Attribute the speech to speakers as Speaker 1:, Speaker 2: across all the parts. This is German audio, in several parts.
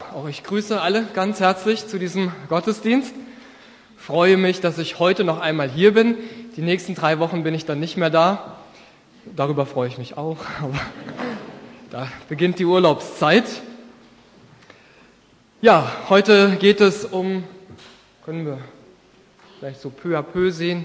Speaker 1: auch ich grüße alle ganz herzlich zu diesem Gottesdienst. Freue mich, dass ich heute noch einmal hier bin. Die nächsten 3 Wochen bin ich dann nicht mehr da. Darüber freue ich mich auch, aber da beginnt die Urlaubszeit. Ja, heute geht es um, können wir vielleicht so peu à peu sehen.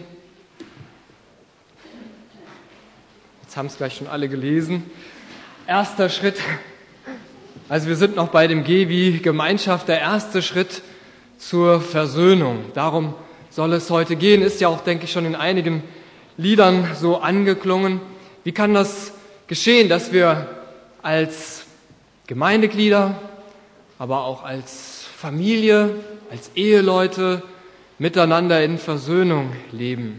Speaker 1: Jetzt haben es gleich schon alle gelesen. Erster Schritt. Also wir sind noch bei dem G wie Gemeinschaft, der erste Schritt zur Versöhnung. Darum soll es heute gehen, ist ja auch, denke ich, schon in einigen Liedern so angeklungen. Wie kann das geschehen, dass wir als Gemeindeglieder, aber auch als Familie, als Eheleute miteinander in Versöhnung leben?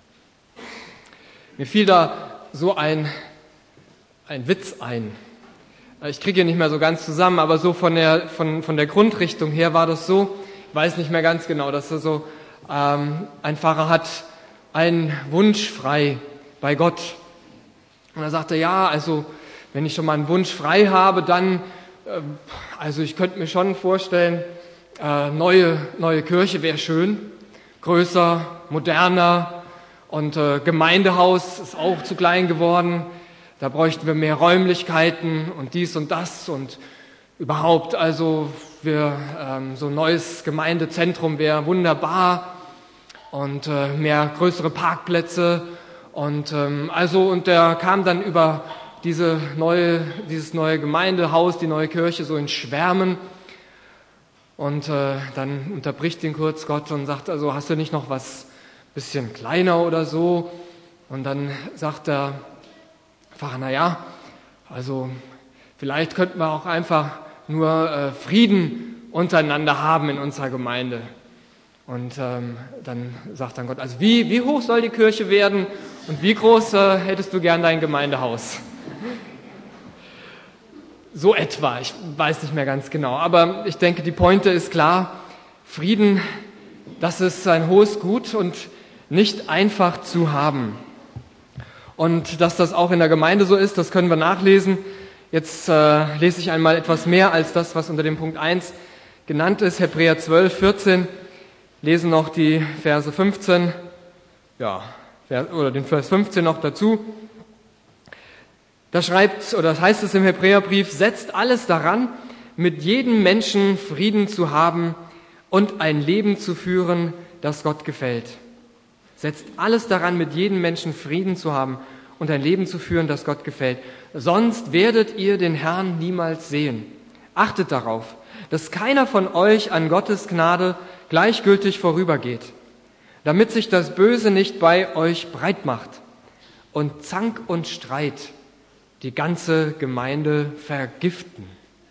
Speaker 1: Mir fiel da so ein Witz ein. Ich kriege ihn nicht mehr so ganz zusammen, aber so von der Grundrichtung her war das so, ich weiß nicht mehr ganz genau, dass er so, ein Pfarrer hat einen Wunsch frei bei Gott. Und er sagte, ja, also wenn ich schon mal einen Wunsch frei habe, dann, also ich könnte mir schon vorstellen, neue Kirche wäre schön, größer, moderner und Gemeindehaus ist auch zu klein geworden. Da bräuchten wir mehr Räumlichkeiten und dies und das und überhaupt, also so ein neues Gemeindezentrum wäre wunderbar und mehr größere Parkplätze und der kam dann über dieses neue Gemeindehaus, die neue Kirche so in Schwärmen und dann unterbricht ihn kurz Gott und sagt, also hast du nicht noch was bisschen kleiner oder so? Und dann sagt der Pfarrer, naja, also vielleicht könnten wir auch einfach nur Frieden untereinander haben in unserer Gemeinde. Und dann sagt dann Gott, also wie hoch soll die Kirche werden und wie groß hättest du gern dein Gemeindehaus? So etwa, ich weiß nicht mehr ganz genau, aber ich denke, die Pointe ist klar, Frieden, das ist ein hohes Gut und nicht einfach zu haben. Und dass das auch in der Gemeinde so ist, das können wir nachlesen. Jetzt lese ich einmal etwas mehr als das, was unter dem Punkt 1 genannt ist. Hebräer 12, 14, lesen noch die Verse 15, oder den Vers 15 noch dazu. Da heißt es im Hebräerbrief, setzt alles daran, mit jedem Menschen Frieden zu haben und ein Leben zu führen, das Gott gefällt. Setzt alles daran, mit jedem Menschen Frieden zu haben und ein Leben zu führen, das Gott gefällt. Sonst werdet ihr den Herrn niemals sehen. Achtet darauf, dass keiner von euch an Gottes Gnade gleichgültig vorübergeht, damit sich das Böse nicht bei euch breit macht und Zank und Streit die ganze Gemeinde vergiften.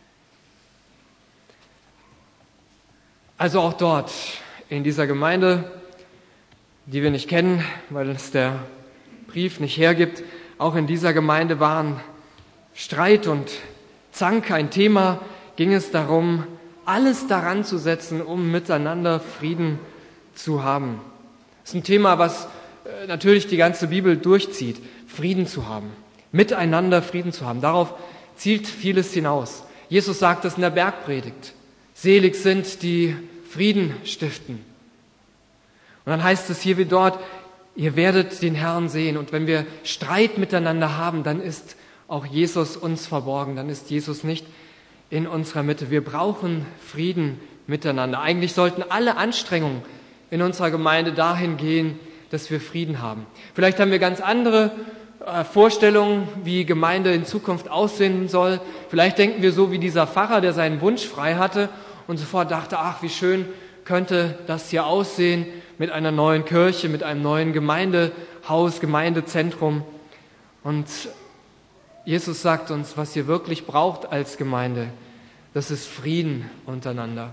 Speaker 1: Also auch dort in dieser Gemeinde, die wir nicht kennen, weil es der Brief nicht hergibt, auch in dieser Gemeinde waren Streit und Zank ein Thema, ging es darum, alles daran zu setzen, um miteinander Frieden zu haben. Das ist ein Thema, was natürlich die ganze Bibel durchzieht, Frieden zu haben, miteinander Frieden zu haben. Darauf zielt vieles hinaus. Jesus sagt es in der Bergpredigt, selig sind, die Frieden stiften. Und dann heißt es hier wie dort, ihr werdet den Herrn sehen. Und wenn wir Streit miteinander haben, dann ist auch Jesus uns verborgen. Dann ist Jesus nicht in unserer Mitte. Wir brauchen Frieden miteinander. Eigentlich sollten alle Anstrengungen in unserer Gemeinde dahin gehen, dass wir Frieden haben. Vielleicht haben wir ganz andere Vorstellungen, wie Gemeinde in Zukunft aussehen soll. Vielleicht denken wir so wie dieser Pfarrer, der seinen Wunsch frei hatte und sofort dachte, ach, wie schön könnte das hier aussehen mit einer neuen Kirche, mit einem neuen Gemeindehaus, Gemeindezentrum. Und Jesus sagt uns, was ihr wirklich braucht als Gemeinde, das ist Frieden untereinander.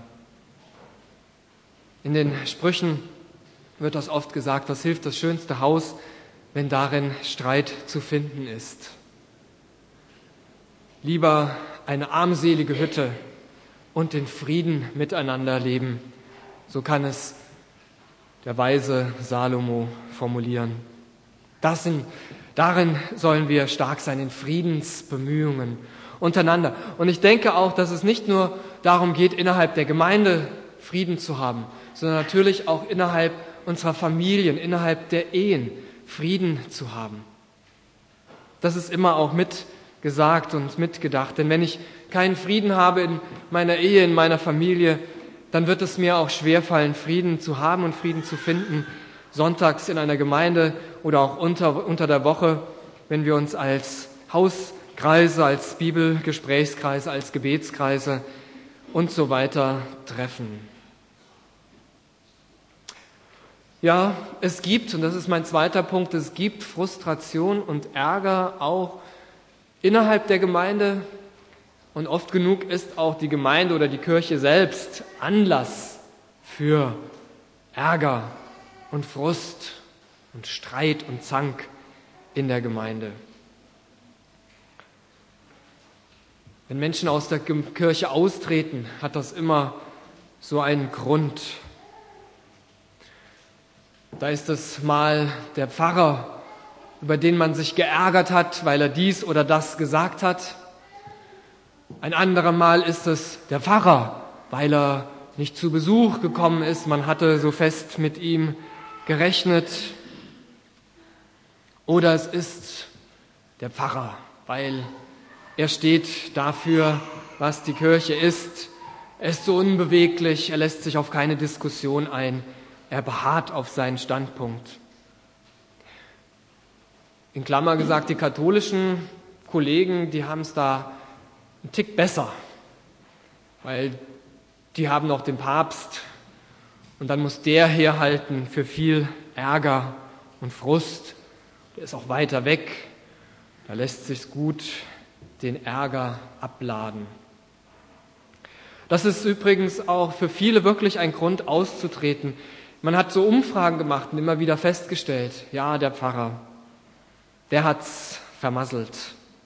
Speaker 1: In den Sprüchen wird das oft gesagt, was hilft das schönste Haus, wenn darin Streit zu finden ist. Lieber eine armselige Hütte und in Frieden miteinander leben. So kann es der weise Salomo formulieren. Darin sollen wir stark sein, in Friedensbemühungen. untereinander. Und ich denke auch, dass es nicht nur darum geht, innerhalb der Gemeinde Frieden zu haben, sondern natürlich auch innerhalb unserer Familien, innerhalb der Ehen Frieden zu haben. Das ist immer auch mitgesagt und mitgedacht. Denn wenn ich keinen Frieden habe in meiner Ehe, in meiner Familie, dann wird es mir auch schwerfallen, Frieden zu haben und Frieden zu finden, sonntags in einer Gemeinde oder auch unter der Woche, wenn wir uns als Hauskreise, als Bibelgesprächskreise, als Gebetskreise und so weiter treffen. Ja, es gibt, und das ist mein zweiter Punkt, es gibt Frustration und Ärger auch innerhalb der Gemeinde. Und oft genug ist auch die Gemeinde oder die Kirche selbst Anlass für Ärger und Frust und Streit und Zank in der Gemeinde. Wenn Menschen aus der Kirche austreten, hat das immer so einen Grund. Da ist es mal der Pfarrer, über den man sich geärgert hat, weil er dies oder das gesagt hat. Ein anderer Mal ist es der Pfarrer, weil er nicht zu Besuch gekommen ist. Man hatte so fest mit ihm gerechnet. Oder es ist der Pfarrer, weil er steht dafür, was die Kirche ist. Er ist so unbeweglich, er lässt sich auf keine Diskussion ein. Er beharrt auf seinen Standpunkt. In Klammer gesagt, die katholischen Kollegen, die haben es da einen Tick besser, weil die haben noch den Papst und dann muss der herhalten für viel Ärger und Frust. Der ist auch weiter weg, da lässt sich gut den Ärger abladen. Das ist übrigens auch für viele wirklich ein Grund auszutreten. Man hat so Umfragen gemacht und immer wieder festgestellt, ja, der Pfarrer, der hat's vermasselt.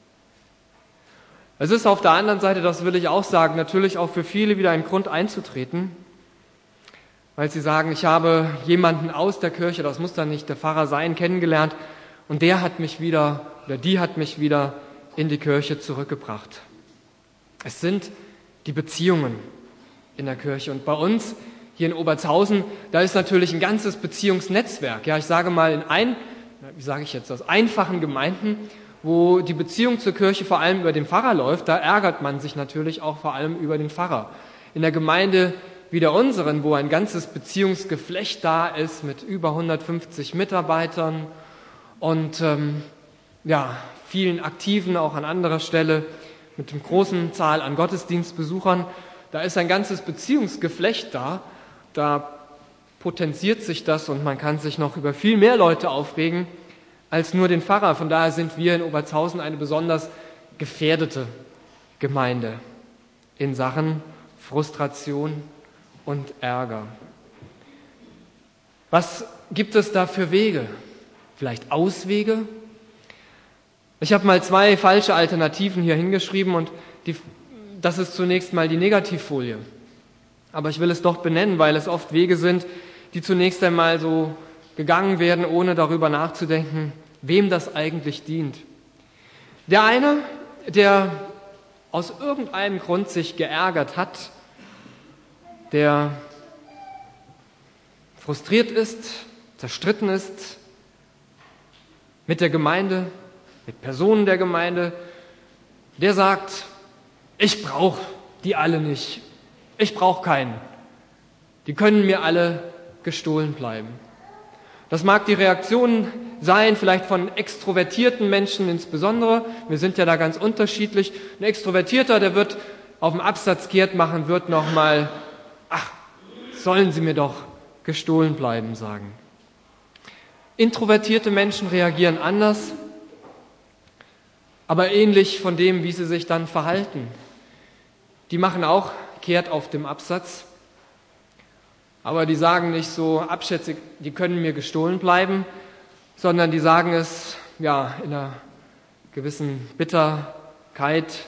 Speaker 1: Es ist auf der anderen Seite, das will ich auch sagen, natürlich auch für viele wieder ein Grund einzutreten, weil sie sagen, ich habe jemanden aus der Kirche, das muss dann nicht der Pfarrer sein, kennengelernt und der hat mich wieder, oder die hat mich wieder in die Kirche zurückgebracht. Es sind die Beziehungen in der Kirche und bei uns hier in Obertshausen, da ist natürlich ein ganzes Beziehungsnetzwerk. Ja, ich sage mal aus einfachen Gemeinden, wo die Beziehung zur Kirche vor allem über den Pfarrer läuft, da ärgert man sich natürlich auch vor allem über den Pfarrer. In der Gemeinde wie der unseren, wo ein ganzes Beziehungsgeflecht da ist mit über 150 Mitarbeitern und vielen Aktiven auch an anderer Stelle, mit einer großen Zahl an Gottesdienstbesuchern, da ist ein ganzes Beziehungsgeflecht da. Da potenziert sich das und man kann sich noch über viel mehr Leute aufregen als nur den Pfarrer. Von daher sind wir in Obertshausen eine besonders gefährdete Gemeinde in Sachen Frustration und Ärger. Was gibt es da für Wege? Vielleicht Auswege? Ich habe mal 2 falsche Alternativen hier hingeschrieben und das ist zunächst mal die Negativfolie. Aber ich will es doch benennen, weil es oft Wege sind, die zunächst einmal so gegangen werden, ohne darüber nachzudenken, wem das eigentlich dient. Der eine, der aus irgendeinem Grund sich geärgert hat, der frustriert ist, zerstritten ist mit der Gemeinde, mit Personen der Gemeinde, der sagt, ich brauche die alle nicht. Ich brauche keinen. Die können mir alle gestohlen bleiben. Das mag die Reaktion sein, vielleicht von extrovertierten Menschen insbesondere. Wir sind ja da ganz unterschiedlich. Ein Extrovertierter, der wird auf dem Absatz kehrt machen, wird nochmal, sollen sie mir doch gestohlen bleiben sagen. Introvertierte Menschen reagieren anders, aber ähnlich von dem, wie sie sich dann verhalten. Die machen auch kehrt auf dem Absatz, aber die sagen nicht so abschätzig, die können mir gestohlen bleiben, sondern die sagen es in einer gewissen Bitterkeit,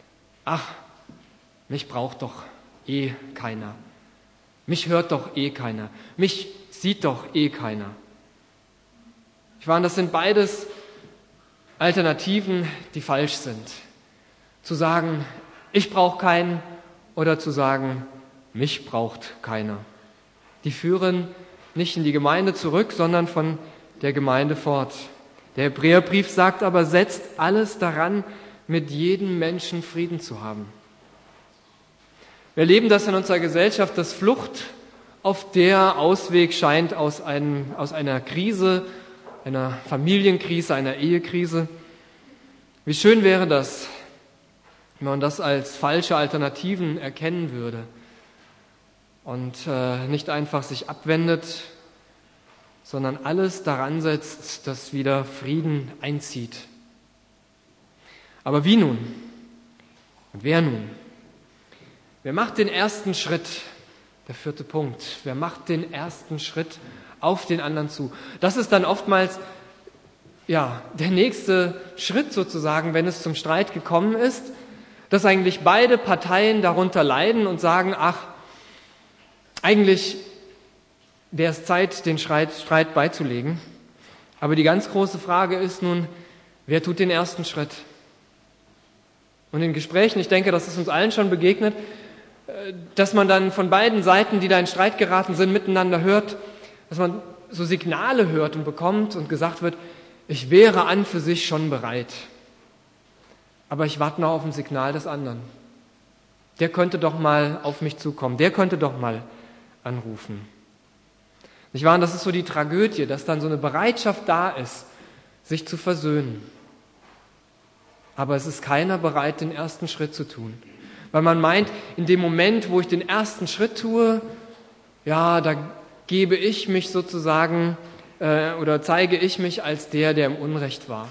Speaker 1: mich braucht doch eh keiner, mich hört doch eh keiner, mich sieht doch eh keiner. Das sind beides Alternativen, die falsch sind. Zu sagen, ich brauche keinen, oder zu sagen, mich braucht keiner. Die führen nicht in die Gemeinde zurück, sondern von der Gemeinde fort. Der Hebräerbrief sagt aber, setzt alles daran, mit jedem Menschen Frieden zu haben. Wir erleben das in unserer Gesellschaft, dass Flucht oft der Ausweg scheint aus einer Krise, einer Familienkrise, einer Ehekrise. Wie schön wäre das, wenn man das als falsche Alternativen erkennen würde und nicht einfach sich abwendet, sondern alles daran setzt, dass wieder Frieden einzieht. Aber wie nun? Und wer nun? Wer macht den ersten Schritt? Der 4. Punkt. Wer macht den ersten Schritt auf den anderen zu? Das ist dann oftmals der nächste Schritt sozusagen, wenn es zum Streit gekommen ist, dass eigentlich beide Parteien darunter leiden und sagen, ach, eigentlich wäre es Zeit, den Streit beizulegen. Aber die ganz große Frage ist nun, wer tut den ersten Schritt? Und in Gesprächen, ich denke, das ist uns allen schon begegnet, dass man dann von beiden Seiten, die da in Streit geraten sind, miteinander hört, dass man so Signale hört und bekommt und gesagt wird, ich wäre an für sich schon bereit, aber ich warte noch auf ein Signal des anderen. Der könnte doch mal auf mich zukommen, der könnte doch mal anrufen. Nicht wahr? Und das ist so die Tragödie, dass dann so eine Bereitschaft da ist, sich zu versöhnen. Aber es ist keiner bereit, den ersten Schritt zu tun. Weil man meint, in dem Moment, wo ich den ersten Schritt tue, da gebe ich mich sozusagen oder zeige ich mich als der im Unrecht war.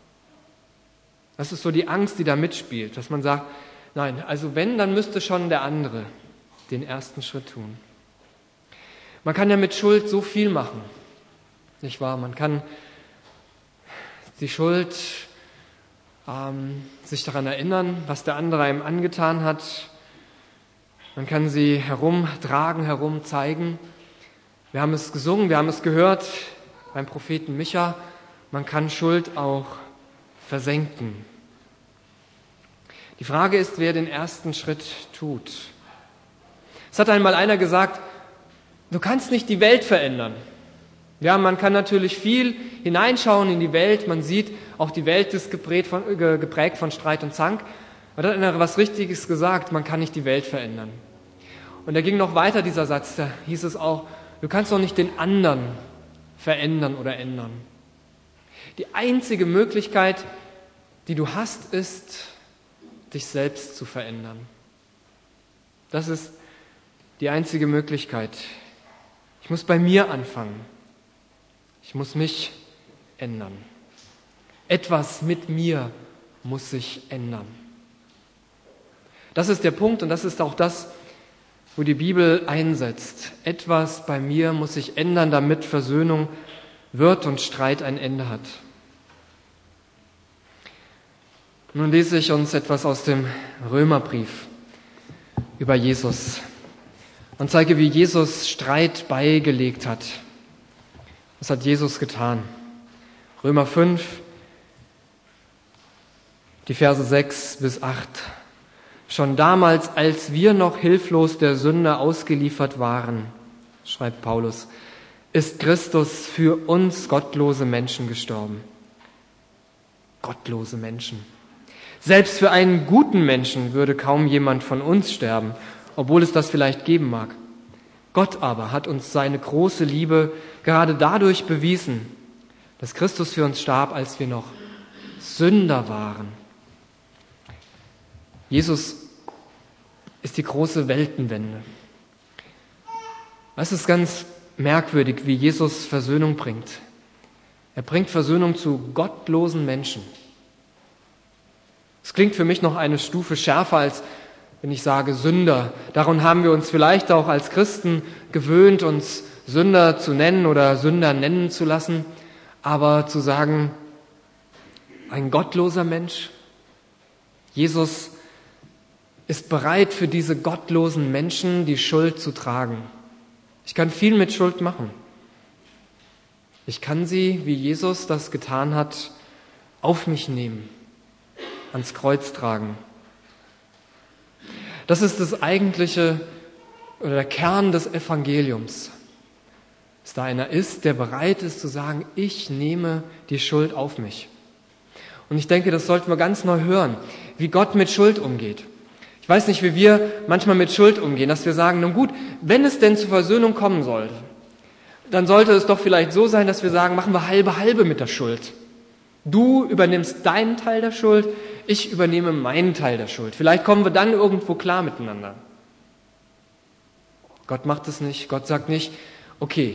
Speaker 1: Das ist so die Angst, die da mitspielt, dass man sagt, nein, also wenn, dann müsste schon der andere den ersten Schritt tun. Man kann ja mit Schuld so viel machen, nicht wahr? Man kann die Schuld sich daran erinnern, was der andere einem angetan hat. Man kann sie herumtragen, herumzeigen. Wir haben es gesungen, wir haben es gehört beim Propheten Micha. Man kann Schuld auch versenken. Die Frage ist, wer den ersten Schritt tut. Es hat einmal einer gesagt, du kannst nicht die Welt verändern. Ja, man kann natürlich viel hineinschauen in die Welt. Man sieht, auch die Welt ist geprägt von Streit und Zank. Aber da hat einer was Richtiges gesagt, man kann nicht die Welt verändern. Und er ging noch weiter, dieser Satz, da hieß es auch, du kannst doch nicht den anderen verändern oder ändern. Die einzige Möglichkeit, die du hast, ist, dich selbst zu verändern. Das ist die einzige Möglichkeit. Ich muss bei mir anfangen. Ich muss mich ändern. Etwas mit mir muss sich ändern. Das ist der Punkt und das ist auch das, wo die Bibel einsetzt. Etwas bei mir muss sich ändern, damit Versöhnung wird und Streit ein Ende hat. Nun lese ich uns etwas aus dem Römerbrief über Jesus und zeige, wie Jesus Streit beigelegt hat. Was hat Jesus getan? Römer 5, die Verse 6 bis 8. Schon damals, als wir noch hilflos der Sünde ausgeliefert waren, schreibt Paulus, ist Christus für uns gottlose Menschen gestorben. Gottlose Menschen. Selbst für einen guten Menschen würde kaum jemand von uns sterben, obwohl es das vielleicht geben mag. Gott aber hat uns seine große Liebe gerade dadurch bewiesen, dass Christus für uns starb, als wir noch Sünder waren. Jesus ist die große Weltenwende. Es ist ganz merkwürdig, wie Jesus Versöhnung bringt. Er bringt Versöhnung zu gottlosen Menschen. Es klingt für mich noch eine Stufe schärfer, als wenn ich sage Sünder. Daran haben wir uns vielleicht auch als Christen gewöhnt, uns Sünder zu nennen oder Sünder nennen zu lassen. Aber zu sagen, ein gottloser Mensch, Jesus ist bereit, für diese gottlosen Menschen die Schuld zu tragen. Ich kann viel mit Schuld machen. Ich kann sie, wie Jesus das getan hat, auf mich nehmen, ans Kreuz tragen Das ist das eigentliche oder der Kern des Evangeliums. Dass da einer ist, der bereit ist zu sagen, ich nehme die Schuld auf mich. Und ich denke, das sollten wir ganz neu hören, wie Gott mit Schuld umgeht. Ich weiß nicht, wie wir manchmal mit Schuld umgehen, dass wir sagen, nun gut, wenn es denn zur Versöhnung kommen sollte, dann sollte es doch vielleicht so sein, dass wir sagen, machen wir halbe mit der Schuld. Du übernimmst deinen Teil der Schuld, ich übernehme meinen Teil der Schuld. Vielleicht kommen wir dann irgendwo klar miteinander. Gott macht es nicht. Gott sagt nicht, okay,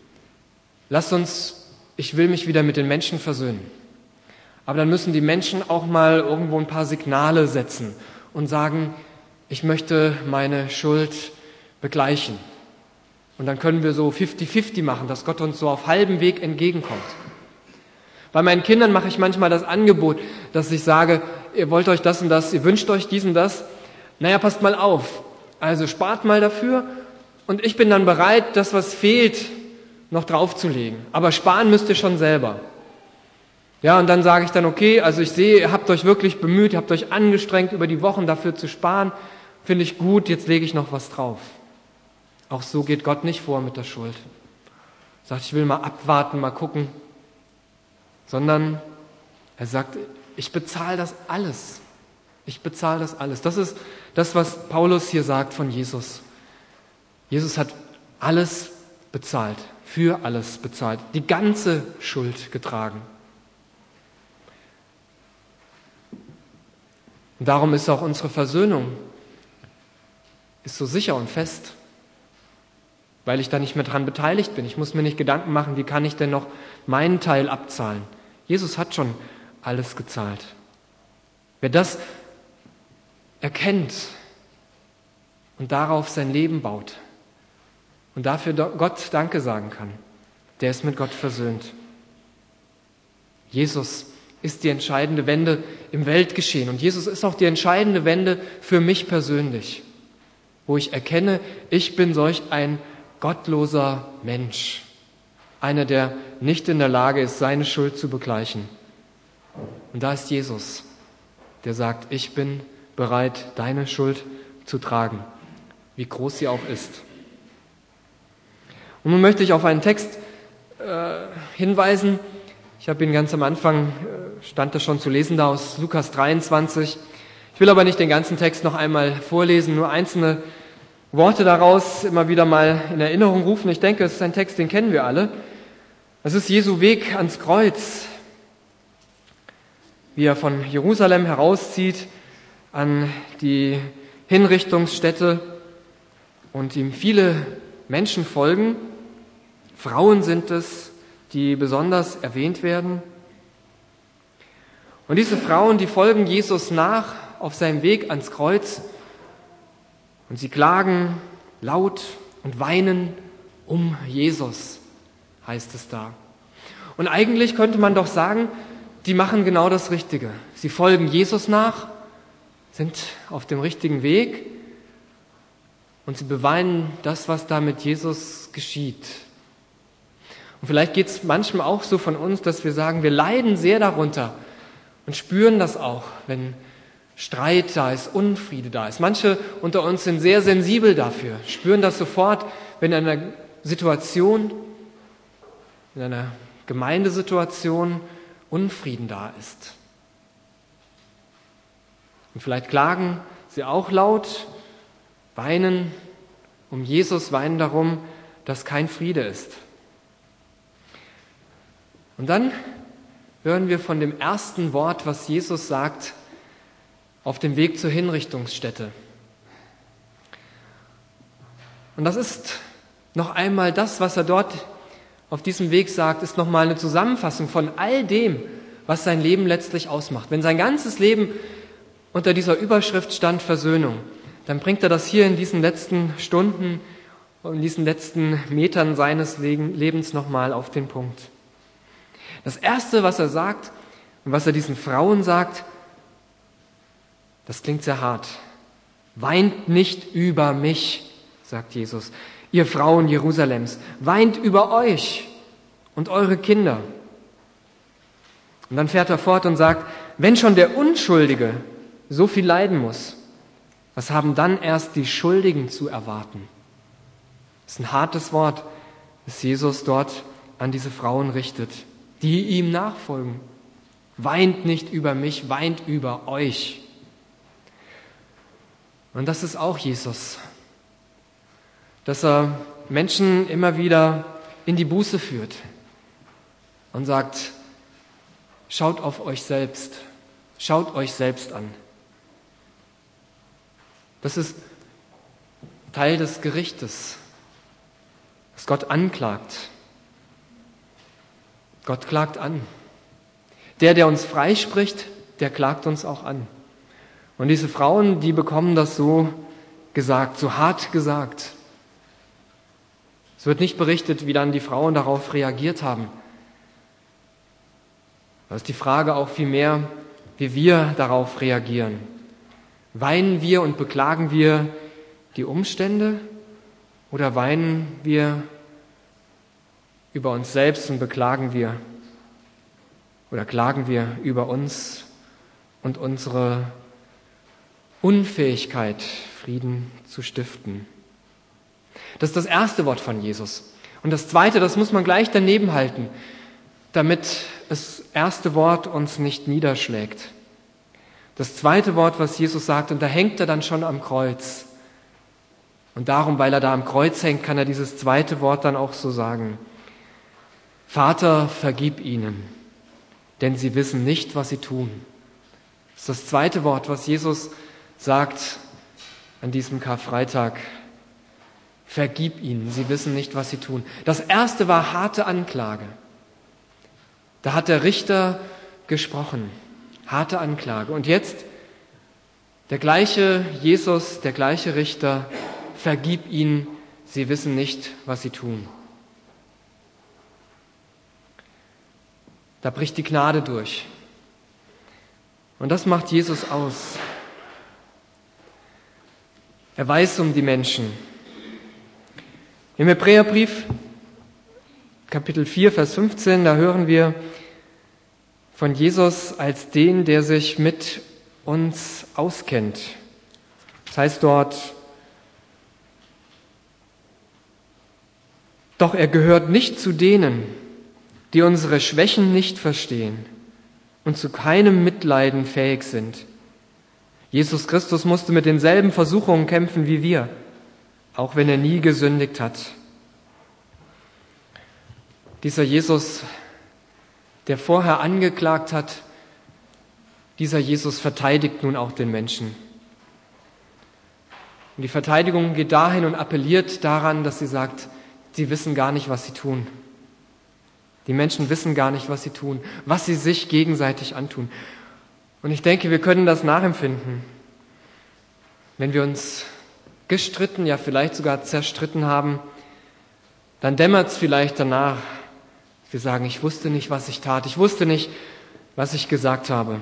Speaker 1: ich will mich wieder mit den Menschen versöhnen. Aber dann müssen die Menschen auch mal irgendwo ein paar Signale setzen und sagen, ich möchte meine Schuld begleichen. Und dann können wir so 50-50 machen, dass Gott uns so auf halbem Weg entgegenkommt. Bei meinen Kindern mache ich manchmal das Angebot, dass ich sage, ihr wollt euch das und das, ihr wünscht euch dies und das. Naja, passt mal auf. Also spart mal dafür und ich bin dann bereit, das, was fehlt, noch draufzulegen. Aber sparen müsst ihr schon selber. Ja, und dann sage ich dann, okay, also ich sehe, ihr habt euch wirklich bemüht, ihr habt euch angestrengt, über die Wochen dafür zu sparen. Finde ich gut, jetzt lege ich noch was drauf. Auch so geht Gott nicht vor mit der Schuld. Sagt, ich will mal abwarten, mal gucken. Sondern er sagt, ich bezahle das alles. Ich bezahle das alles. Das ist das, was Paulus hier sagt von Jesus. Jesus hat alles bezahlt, für alles bezahlt, die ganze Schuld getragen. Und darum ist auch unsere Versöhnung ist so sicher und fest, weil ich da nicht mehr dran beteiligt bin. Ich muss mir nicht Gedanken machen, wie kann ich denn noch meinen Teil abzahlen. Jesus hat schon alles gezahlt. Wer das erkennt und darauf sein Leben baut und dafür Gott Danke sagen kann, der ist mit Gott versöhnt. Jesus ist die entscheidende Wende im Weltgeschehen. Und Jesus ist auch die entscheidende Wende für mich persönlich, wo ich erkenne, ich bin solch ein gottloser Mensch. Einer, der nicht in der Lage ist, seine Schuld zu begleichen. Und da ist Jesus, der sagt, ich bin bereit, deine Schuld zu tragen, wie groß sie auch ist. Und nun möchte ich auf einen Text hinweisen. Ich habe ihn ganz am Anfang, stand das schon zu lesen, da aus Lukas 23. Ich will aber nicht den ganzen Text noch einmal vorlesen, nur einzelne Worte daraus immer wieder mal in Erinnerung rufen. Ich denke, es ist ein Text, den kennen wir alle. Es ist Jesu Weg ans Kreuz, wie er von Jerusalem herauszieht an die Hinrichtungsstätte und ihm viele Menschen folgen. Frauen sind es, die besonders erwähnt werden. Und diese Frauen, die folgen Jesus nach auf seinem Weg ans Kreuz und sie klagen laut und weinen um Jesus, heißt es da. Und eigentlich könnte man doch sagen, die machen genau das Richtige. Sie folgen Jesus nach, sind auf dem richtigen Weg und sie beweinen das, was da mit Jesus geschieht. Und vielleicht geht es manchmal auch so von uns, dass wir sagen, wir leiden sehr darunter und spüren das auch, wenn Streit da ist, Unfriede da ist. Manche unter uns sind sehr sensibel dafür, spüren das sofort, wenn in einer Situation, in einer Gemeindesituation Unfrieden da ist. Und vielleicht klagen sie auch laut, weinen um Jesus, weinen darum, dass kein Friede ist. Und dann hören wir von dem ersten Wort, was Jesus sagt, auf dem Weg zur Hinrichtungsstätte. Und das ist noch einmal das, was er dort auf diesem Weg sagt, ist nochmal eine Zusammenfassung von all dem, was sein Leben letztlich ausmacht. Wenn sein ganzes Leben unter dieser Überschrift stand Versöhnung, dann bringt er das hier in diesen letzten Stunden und in diesen letzten Metern seines Lebens nochmal auf den Punkt. Das Erste, was er sagt und was er diesen Frauen sagt, das klingt sehr hart. Weint nicht über mich, sagt Jesus, ihr Frauen Jerusalems, weint über euch und eure Kinder. Und dann fährt er fort und sagt, wenn schon der Unschuldige so viel leiden muss, Was haben dann erst die Schuldigen zu erwarten? Das ist ein hartes Wort, das Jesus dort an diese Frauen richtet, die ihm nachfolgen. Weint nicht über mich, weint über euch. Und das ist auch Jesus, dass er Menschen immer wieder in die Buße führt und sagt, schaut auf euch selbst, schaut euch selbst an. Das ist Teil des Gerichtes, dass Gott anklagt. Gott klagt an. Der uns freispricht, der klagt uns auch an. Und diese Frauen, die bekommen das so gesagt, so hart gesagt. Es wird nicht berichtet, wie dann die Frauen darauf reagiert haben. Das ist die Frage auch vielmehr, wie wir darauf reagieren. Weinen wir und beklagen wir die Umstände oder weinen wir über uns selbst und beklagen wir oder klagen wir über uns und unsere Unfähigkeit, Frieden zu stiften? Das ist das erste Wort von Jesus. Und das zweite, das muss man gleich daneben halten, damit das erste Wort uns nicht niederschlägt. Das zweite Wort, was Jesus sagt, und da hängt er dann schon am Kreuz. Und darum, weil er da am Kreuz hängt, kann er dieses zweite Wort dann auch so sagen. Vater, vergib ihnen, denn sie wissen nicht, was sie tun. Das ist das zweite Wort, was Jesus sagt an diesem Karfreitag. Vergib ihnen, sie wissen nicht, was sie tun. Das erste war harte Anklage. Da hat der Richter gesprochen. Harte Anklage. Und jetzt der gleiche Jesus, der gleiche Richter, vergib ihnen, sie wissen nicht, was sie tun. Da bricht die Gnade durch. Und das macht Jesus aus. Er weiß um die Menschen. Im Hebräerbrief, Kapitel 4, Vers 15, da hören wir von Jesus als den, der sich mit uns auskennt. Das heißt dort, doch er gehört nicht zu denen, die unsere Schwächen nicht verstehen und zu keinem Mitleiden fähig sind. Jesus Christus musste mit denselben Versuchungen kämpfen wie wir, auch wenn er nie gesündigt hat. Dieser Jesus, der vorher angeklagt hat, dieser Jesus verteidigt nun auch den Menschen. Und die Verteidigung geht dahin und appelliert daran, dass sie sagt, sie wissen gar nicht, was sie tun. Die Menschen wissen gar nicht, was sie tun, was sie sich gegenseitig antun. Und ich denke, wir können das nachempfinden, wenn wir uns gestritten, ja vielleicht sogar zerstritten haben, dann dämmert es vielleicht danach. Wir sagen, ich wusste nicht, was ich tat, ich wusste nicht, was ich gesagt habe.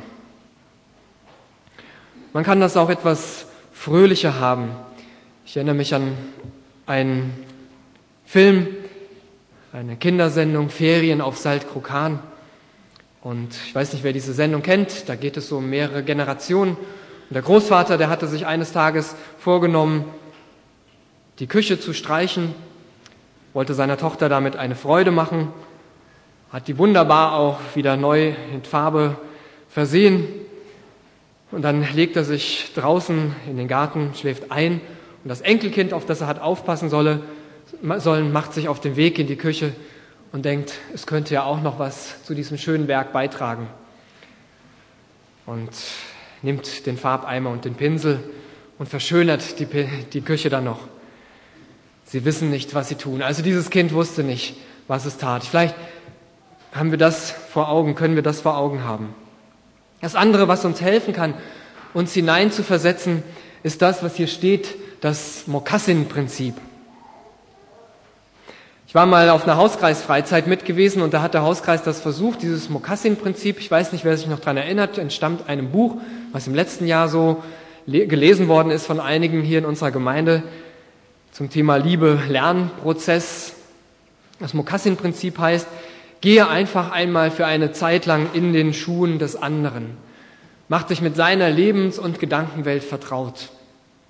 Speaker 1: Man kann das auch etwas fröhlicher haben. Ich erinnere mich an einen Film, eine Kindersendung, Ferien auf Saltkrokan. Und ich weiß nicht, wer diese Sendung kennt, da geht es so um mehrere Generationen. Und der Großvater, der hatte sich eines Tages vorgenommen, die Küche zu streichen, wollte seiner Tochter damit eine Freude machen, hat die wunderbar auch wieder neu in Farbe versehen. Und dann legt er sich draußen in den Garten, schläft ein. Und das Enkelkind, auf das er hat aufpassen sollen, macht sich auf den Weg in die Küche und denkt, es könnte ja auch noch was zu diesem schönen Werk beitragen. Und nimmt den Farbeimer und den Pinsel und verschönert die Küche dann noch. Sie wissen nicht, was sie tun. Also dieses Kind wusste nicht, was es tat. Vielleicht haben wir das vor Augen, können wir das vor Augen haben. Das andere, was uns helfen kann, uns hineinzuversetzen, ist das, was hier steht, das Mokassin-Prinzip. Ich war mal auf einer Hauskreisfreizeit mit gewesen und da hat der Hauskreis das versucht, dieses Mokassin-Prinzip, ich weiß nicht, wer sich noch daran erinnert, entstammt einem Buch, was im letzten Jahr so gelesen worden ist von einigen hier in unserer Gemeinde zum Thema Liebe-Lernprozess. Das Mokassin-Prinzip heißt, gehe einfach einmal für eine Zeit lang in den Schuhen des anderen. Mach dich mit seiner Lebens- und Gedankenwelt vertraut.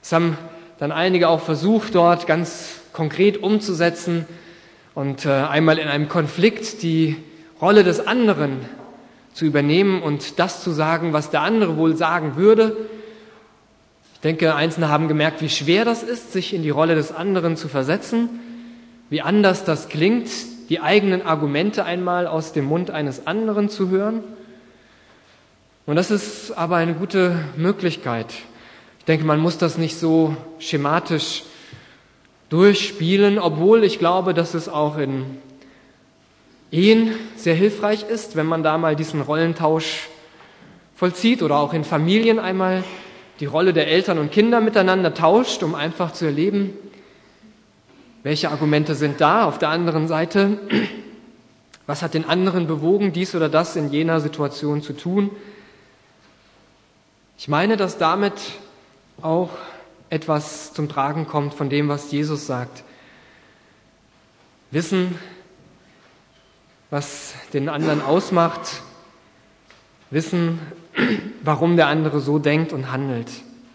Speaker 1: Das haben dann einige auch versucht, dort ganz konkret umzusetzen und einmal in einem Konflikt die Rolle des anderen zu übernehmen und das zu sagen, was der andere wohl sagen würde. Ich denke, Einzelne haben gemerkt, wie schwer das ist, sich in die Rolle des anderen zu versetzen, wie anders das klingt, die eigenen Argumente einmal aus dem Mund eines anderen zu hören. Und das ist aber eine gute Möglichkeit. Ich denke, man muss das nicht so schematisch durchspielen, obwohl ich glaube, dass es auch in Ehen sehr hilfreich ist, wenn man da mal diesen Rollentausch vollzieht oder auch in Familien einmal die Rolle der Eltern und Kinder miteinander tauscht, um einfach zu erleben, welche Argumente sind da auf der anderen Seite, was hat den anderen bewogen, dies oder das in jener Situation zu tun. Ich meine, dass damit auch etwas zum Tragen kommt von dem, was Jesus sagt. Wissen, was den anderen ausmacht, wissen, warum der andere so denkt und handelt.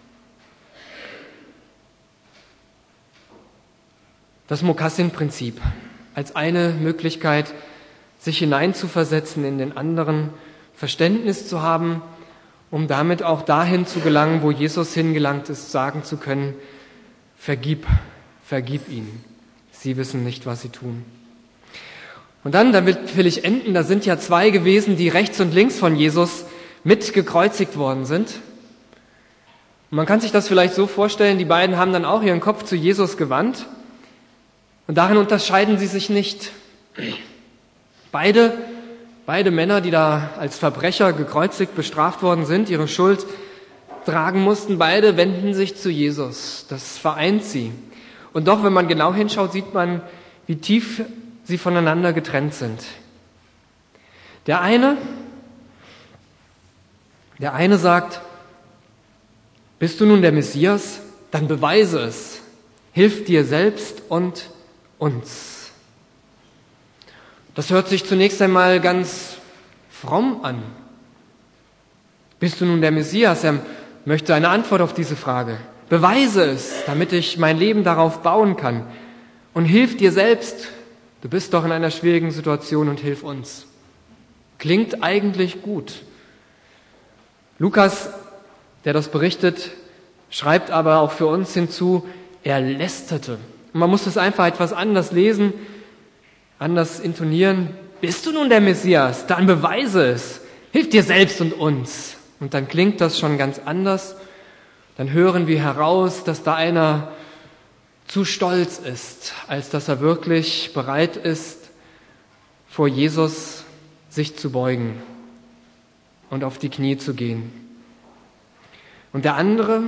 Speaker 1: Das Mokassin-Prinzip als eine Möglichkeit, sich hineinzuversetzen in den anderen, Verständnis zu haben, um damit auch dahin zu gelangen, wo Jesus hingelangt ist, sagen zu können, vergib ihnen. Sie wissen nicht, was sie tun. Und dann, damit will ich enden, da sind ja zwei gewesen, die rechts und links von Jesus mit gekreuzigt worden sind. Und man kann sich das vielleicht so vorstellen, die beiden haben dann auch ihren Kopf zu Jesus gewandt. Und darin unterscheiden sie sich nicht. Beide Männer, die da als Verbrecher gekreuzigt bestraft worden sind, ihre Schuld tragen mussten, beide wenden sich zu Jesus. Das vereint sie. Und doch, wenn man genau hinschaut, sieht man, wie tief sie voneinander getrennt sind. Der eine sagt, bist du nun der Messias? Dann beweise es. Hilf dir selbst und uns. Das hört sich zunächst einmal ganz fromm an. Bist du nun der Messias? Er möchte eine Antwort auf diese Frage. Beweise es, damit ich mein Leben darauf bauen kann. Und hilf dir selbst. Du bist doch in einer schwierigen Situation und hilf uns. Klingt eigentlich gut. Lukas, der das berichtet, schreibt aber auch für uns hinzu, er lästerte. Und man muss das einfach etwas anders lesen, anders intonieren. Bist du nun der Messias? Dann beweise es. Hilf dir selbst und uns. Und dann klingt das schon ganz anders. Dann hören wir heraus, dass da einer zu stolz ist, als dass er wirklich bereit ist, vor Jesus sich zu beugen und auf die Knie zu gehen. Und der andere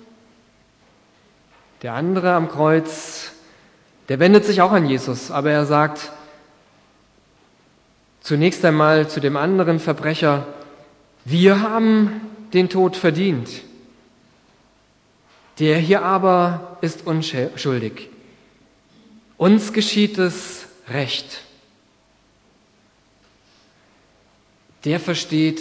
Speaker 1: am Kreuz, der wendet sich auch an Jesus, aber er sagt zunächst einmal zu dem anderen Verbrecher, wir haben den Tod verdient. Der hier aber ist unschuldig. Uns geschieht es recht. Der versteht,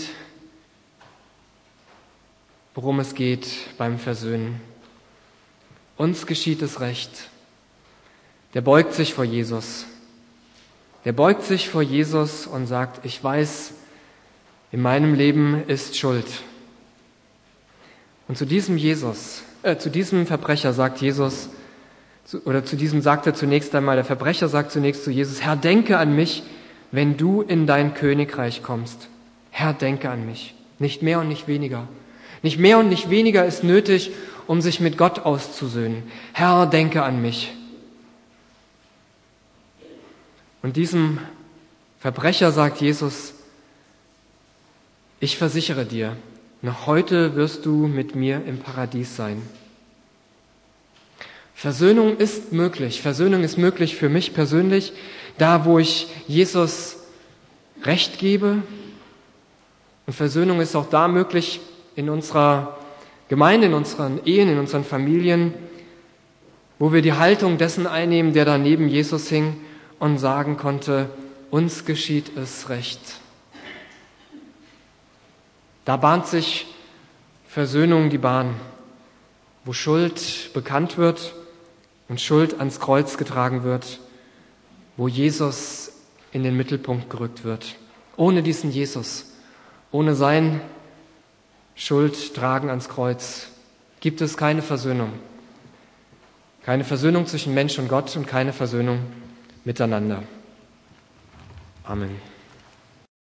Speaker 1: worum es geht beim Versöhnen. Uns geschieht es recht. Der beugt sich vor Jesus. Der beugt sich vor Jesus und sagt, ich weiß, in meinem Leben ist Schuld. Und zu diesem Verbrecher sagt Jesus, oder zu diesem sagt er zunächst einmal, der Verbrecher sagt zunächst zu Jesus, Herr, denke an mich, wenn du in dein Königreich kommst. Herr, denke an mich. Nicht mehr und nicht weniger. Nicht mehr und nicht weniger ist nötig, um sich mit Gott auszusöhnen. Herr, denke an mich. Und diesem Verbrecher sagt Jesus, ich versichere dir, noch heute wirst du mit mir im Paradies sein. Versöhnung ist möglich. Versöhnung ist möglich für mich persönlich, da wo ich Jesus Recht gebe. Und Versöhnung ist auch da möglich in unserer Gemeinde, in unseren Ehen, in unseren Familien, wo wir die Haltung dessen einnehmen, der da neben Jesus hing und sagen konnte, uns geschieht es recht. Da bahnt sich Versöhnung die Bahn. wo Schuld bekannt wird und Schuld ans Kreuz getragen wird, wo Jesus in den Mittelpunkt gerückt wird. Ohne diesen Jesus, ohne sein Schuldtragen ans Kreuz, gibt es keine Versöhnung. Keine Versöhnung zwischen Mensch und Gott und keine Versöhnung miteinander. Amen.